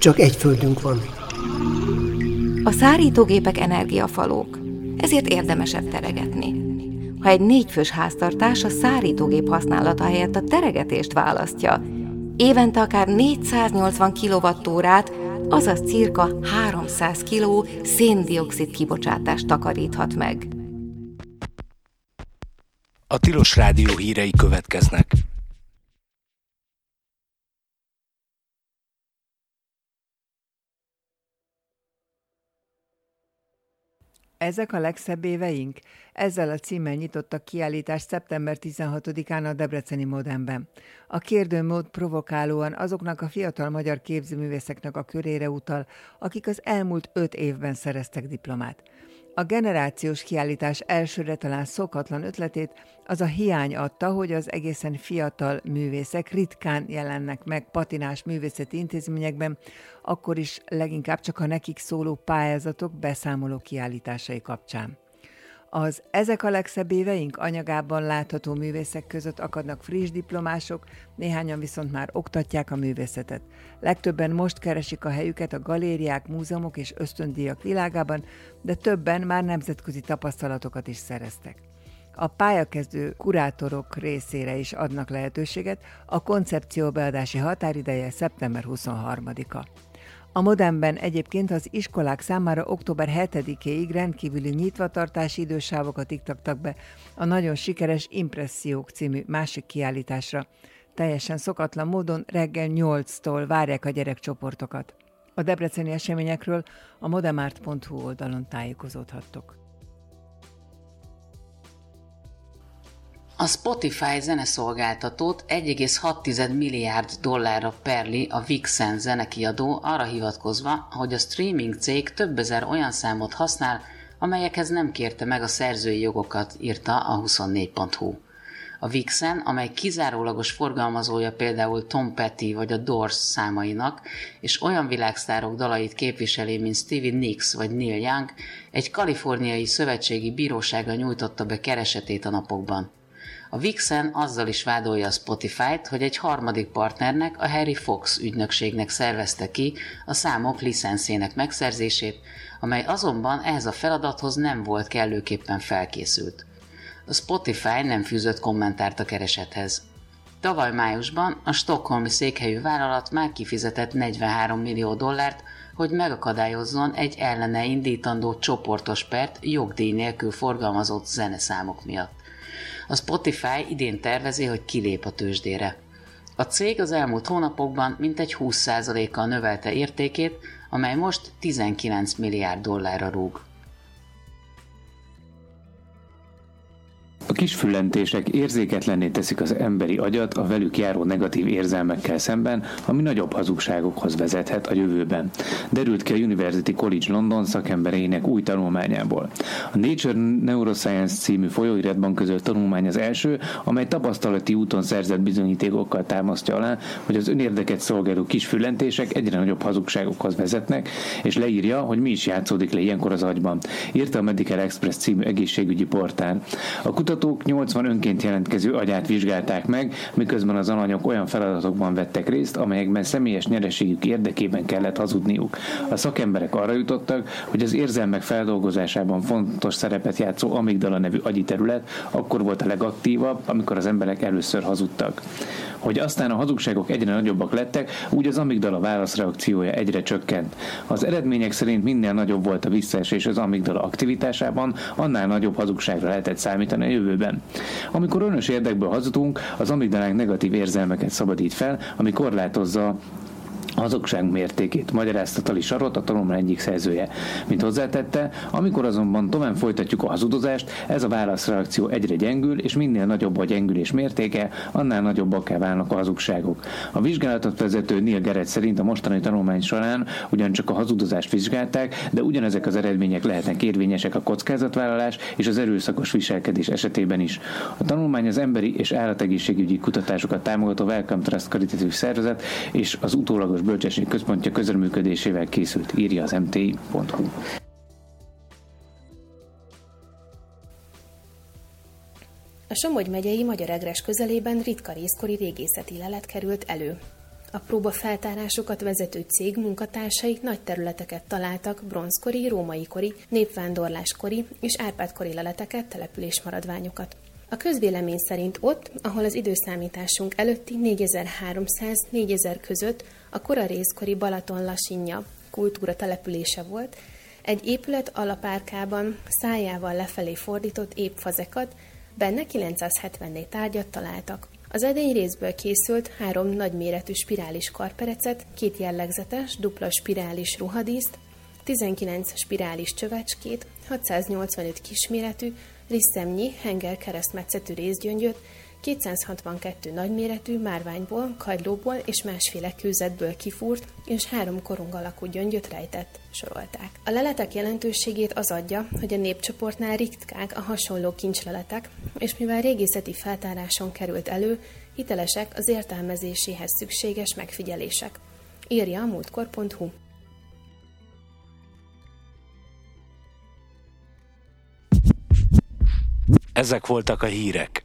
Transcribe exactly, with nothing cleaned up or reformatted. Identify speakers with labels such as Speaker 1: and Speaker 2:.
Speaker 1: csak egy földünk van.
Speaker 2: A szárítógépek energiafalók, ezért érdemesebb teregetni. Ha egy négyfős háztartás a szárítógép használata helyett a teregetést választja, évente akár négyszáznyolcvan kilowattórát, azaz cirka háromszáz kiló szén-dioxid kibocsátást takaríthat meg.
Speaker 3: A Tilos Rádió hírei következnek.
Speaker 4: Ezek a legszebb éveink? Ezzel a címmel nyitottak kiállítást szeptember tizenhatodikán a debreceni Modernben. A kérdőmód provokálóan azoknak a fiatal magyar képzőművészeknek a körére utal, akik az elmúlt öt évben szereztek diplomát. A generációs kiállítás elsőre talán szokatlan ötletét az a hiány adta, hogy az egészen fiatal művészek ritkán jelennek meg patinás művészeti intézményekben, akkor is leginkább csak a nekik szóló pályázatok, beszámoló kiállításai kapcsán. Az Ezek a legszebb éveink anyagában látható művészek között akadnak friss diplomások, néhányan viszont már oktatják a művészetet. Legtöbben most keresik a helyüket a galériák, múzeumok és ösztöndíjak világában, de többen már nemzetközi tapasztalatokat is szereztek. A pályakezdő kurátorok részére is adnak lehetőséget, a koncepció beadási határideje szeptember huszonharmadika. A Modernben egyébként az iskolák számára október hetedikéig rendkívüli nyitvatartási idősávokat iktattak be a nagyon sikeres Impressziók című másik kiállításra. Teljesen szokatlan módon reggel nyolctól várják a gyerekcsoportokat. A debreceni eseményekről a modemart pont hu oldalon tájékozódhattok.
Speaker 5: A Spotify zeneszolgáltatót egy egész hat milliárd dollárra perli a Vixen zenekiadó arra hivatkozva, hogy a streaming cég több ezer olyan számot használ, amelyekhez nem kérte meg a szerzői jogokat, írta a huszonnégy pont hu. A Vixen, amely kizárólagos forgalmazója például Tom Petty vagy a Doors számainak, és olyan világsztárok dalait képviseli, mint Stevie Nicks vagy Neil Young, egy kaliforniai szövetségi bíróságra nyújtotta be keresetét a napokban. A Vixen azzal is vádolja a Spotify-t, hogy egy harmadik partnernek, a Harry Fox ügynökségnek szervezte ki a számok licenszének megszerzését, amely azonban ehhez a feladathoz nem volt kellőképpen felkészült. A Spotify nem fűzött kommentárt a keresethez. Tavaly májusban a stockholmi székhelyű vállalat már kifizetett negyvenhárom millió dollárt, hogy megakadályozzon egy ellene indítandó csoportos pert jogdíj nélkül forgalmazott zeneszámok miatt. A Spotify idén tervezi, hogy kilép a tőzsdére. A cég az elmúlt hónapokban mintegy húsz százalékkal növelte értékét, amely most tizenkilenc milliárd dollárra rúg.
Speaker 6: A kisfüllentések érzéketlenné teszik az emberi agyat a velük járó negatív érzelmekkel szemben, ami nagyobb hazugságokhoz vezethet a jövőben. Derült ki a University College London szakembereinek új tanulmányából. A Nature Neuroscience című folyóiratban közölt tanulmány az első, amely tapasztalati úton szerzett bizonyítékokkal támasztja alá, hogy az önérdeket szolgáló kisfüllentések egyre nagyobb hazugságokhoz vezetnek, és leírja, hogy mi is játszódik le ilyenkor az agyban, írta a Medical Express című egészségügyi portál. A kutatók nyolcvan önként jelentkező agyát vizsgálták meg, miközben az alanyok olyan feladatokban vettek részt, amelyekben személyes nyereségük érdekében kellett hazudniuk. A szakemberek arra jutottak, hogy az érzelmek feldolgozásában fontos szerepet játszó amigdala nevű agyi terület akkor volt a legaktívabb, amikor az emberek először hazudtak. Hogy aztán a hazugságok egyre nagyobbak lettek, úgy az amigdala válaszreakciója egyre csökkent. Az eredmények szerint minél nagyobb volt a visszaesés az amigdala aktivitásában, annál nagyobb hazugságra lehetett számítani a jövőben. Amikor önös érdekből hazudunk, az amigdalánk negatív érzelmeket szabadít fel, ami korlátozza a hazugság mértékét, magyarázta Tali Sarot, a tanulmány egyik szerzője. Mint hozzátette, amikor azonban tovább folytatjuk a hazudozást, ez a válaszreakció egyre gyengül, és minél nagyobb a gyengülés mértéke, annál nagyobbakká válnak a hazugságok. A vizsgálatot vezető Neil Garrett szerint a mostani tanulmány során ugyancsak a hazudozást vizsgálták, de ugyanezek az eredmények lehetnek érvényesek a kockázatvállalás és az erőszakos viselkedés esetében is. A tanulmány az emberi és állategészségügyi kutatásokat támogató Wellcome Trust karitatív szervezet és az utólagos bölcsesség központja közreműködésével készült, írja az em té i pont hu.
Speaker 7: A Somogy megyei Magyaregres közelében ritka részkori régészeti lelet került elő.
Speaker 1: A próbafeltárásokat vezető cég munkatársai nagy területeket találtak bronzkori, római-kori, népvándorláskori és Árpád-kori leleteket, településmaradványokat. A közvélemény szerint ott, ahol az időszámításunk előtti négyezer-háromszáz-négyezer között a korarészkori Balaton-Lasinja kultúra települése volt, egy épület alapárkában szájával lefelé fordított ép fazekat, benne kilencszázhetvennégy tárgyat találtak. Az edény részből készült három nagyméretű spirális karperecet, két jellegzetes, dupla spirális ruhadíszt, tizenkilenc spirális csövecskét, hatszáznyolcvanöt kisméretű, risszemnyi, henger keresztmetszetű rézgyöngyöt, kétszázhatvankettő nagyméretű márványból, kagylóból és másféle kőzetből kifúrt és három korong alakú gyöngyöt rejtett, sorolták. A leletek jelentőségét az adja, hogy a népcsoportnál ritkák a hasonló kincsleletek, és mivel régészeti feltáráson került elő, hitelesek az értelmezéséhez szükséges megfigyelések. Írja a múltkor pont hu.
Speaker 3: Ezek voltak a hírek.